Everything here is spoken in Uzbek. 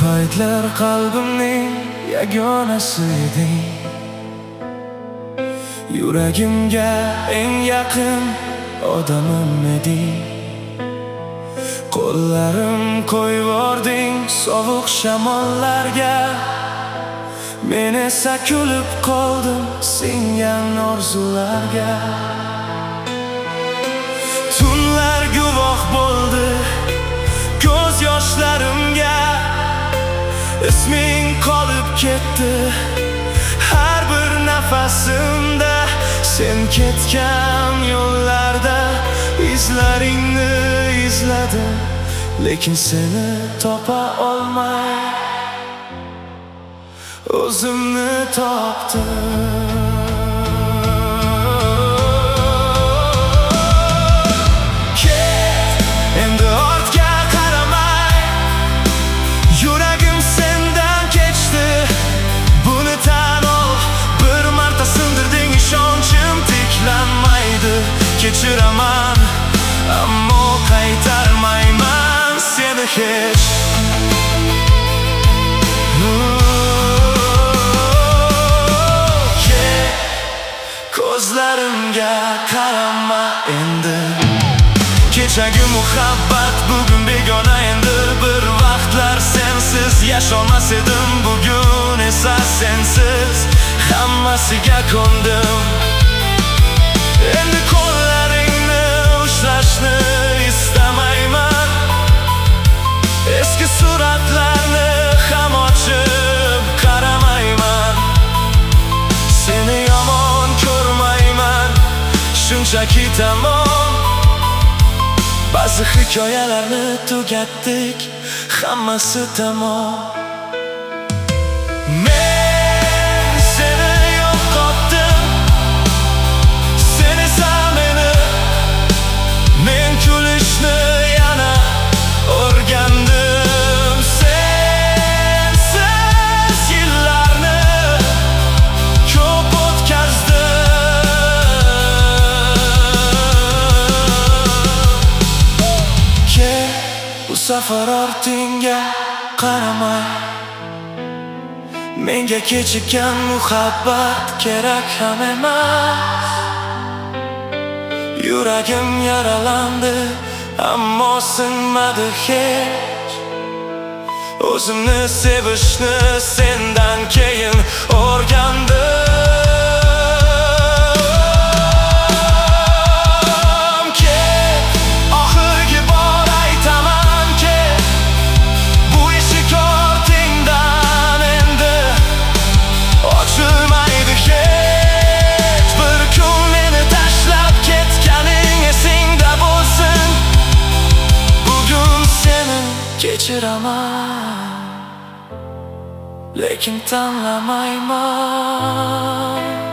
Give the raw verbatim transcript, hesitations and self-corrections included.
paytlar qalbimning yagonasi eding. Yuragimga eng yaqin odamim eding. Qo'llarim qo'yvording sovuq shamollarga. Men esa kulib qoldim singan orzularga. Tunlar guvoh bo'ldi ko'z yoshlarimga. Isming qolib ketdi har bir nafasimda. Sen ketgan yo'llarda izlaringni izladim, lekin seni topa olmay o'zimni topdim. Kechiraman, ammo qaytarmayman seni hech. Ko'zlarimga qarama endi. Kechagi muhabbat bugun begona endi. Bir vaqtlar sensiz yasholmas edim, bugun esa sensiz hammasiga ko'ndim. Endi qo'llaringni ushlashni istamayman. Eski suratlarni ham ochib qaramayman. Seni yomon ko'rmayman, shunchaki tamom. Ba'zi hikoyalarni tugatdik, hammasi tamom. Bu safar ortingga qaramay, menga kechikkan muhabbat kerak ham emas. Yuragim yaralandi, ammo sinmadi hech. O'zimni sevishni sendan keyin o'rgandim. Kechiraman, lekin tanlamayman.